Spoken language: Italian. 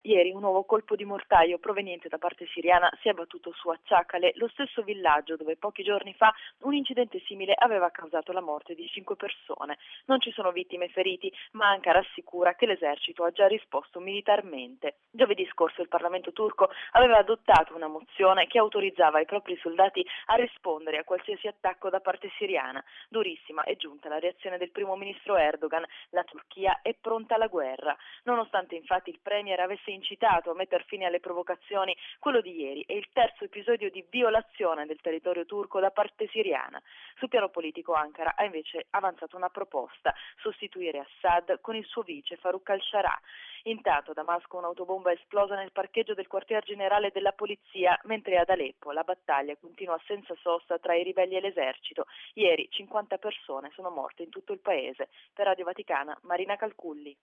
Ieri un nuovo colpo di mortaio proveniente da parte siriana si è abbattuto su Acciacale, lo stesso villaggio dove pochi giorni fa un incidente simile aveva causato la morte di 5 persone. Non ci sono vittime feriti, ma Ankara assicura che l'esercito ha già risposto militarmente. Giovedì scorso il Parlamento turco aveva adottato una mozione che autorizzava i propri soldati a rispondere a qualsiasi attacco da parte siriana. Durissima è giunta la reazione del primo ministro Erdogan: la Turchia è pronta alla guerra. Nonostante infatti il premier avesse incitato a mettere fine alle provocazioni, quello di ieri è il terzo episodio di violazione del territorio turco da parte siriana. Sul piano politico Ankara ha invece avanzato una proposta: sostituire Assad con il suo vice Farouk al-Shara. Intanto a Damasco un'autobomba è esplosa nel parcheggio del quartier generale della polizia, mentre ad Aleppo la battaglia continua senza sosta tra i ribelli e l'esercito. Ieri 50 persone sono morte in tutto il paese. Per Radio Vaticana, Marina Calculli.